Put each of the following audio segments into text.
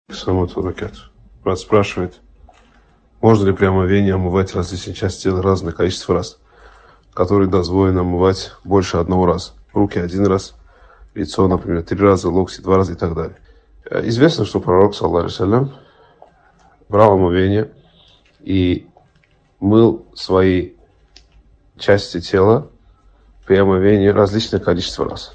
Брат спрашивает, можно ли при омовении омывать различные части тела разное количество раз, которые дозволено омывать больше одного раза. Руки один раз, лицо, например, 3 раза, локти 2 раза и так далее. Известно, что пророк, саллаллаху алейхи ва саллям, брал омовение и мыл свои части тела при омовении различное количество раз.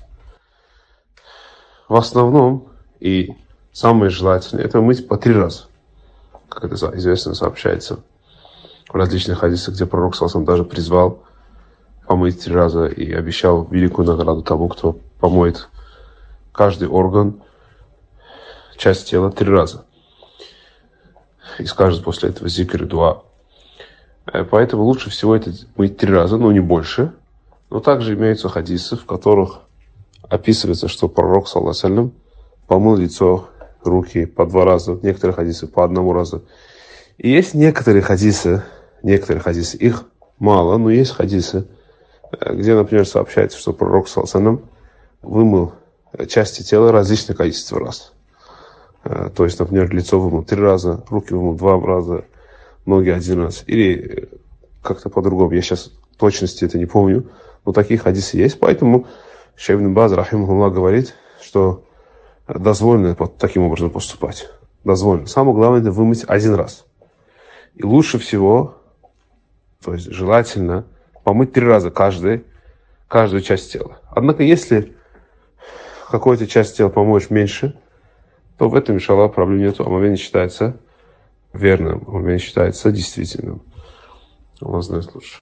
В основном и самое желательное это мыть по 3 раза. Как это известно сообщается в различных хадисах, где пророк саллаллаху алейхи ва саллям даже призвал помыть 3 раза и обещал великую награду тому, кто помоет каждый орган, часть тела 3 раза. И скажет после этого зикр и дуа. Поэтому лучше всего это мыть 3 раза, но не больше. Но также имеются хадисы, в которых описывается, что пророк, саллаллаху алейхи ва саллям, помыл лицо, руки по 2 раза, некоторые хадисы по 1 разу. И есть некоторые хадисы, их мало, но есть хадисы, где, например, сообщается, что пророк, саллаллаху алейхи ва саллям, вымыл части тела различное количество раз. То есть, например, лицо вымыл 3 раза, руки вымыл 2 раза, ноги 1 раз. Или как-то по-другому. Я сейчас точности это не помню, но такие хадисы есть. Поэтому Шейх ибн Баз, рахимахуллах, говорит, что дозволено таким образом поступать. Дозволено. Самое главное это вымыть 1 раз. И лучше всего, то есть желательно, помыть 3 раза каждую часть тела. Однако, если какую-то часть тела помоешь меньше, то в этом, иншаллах, проблем нету. Омовение считается верным, омовение считается действительным. Аллах знает лучше.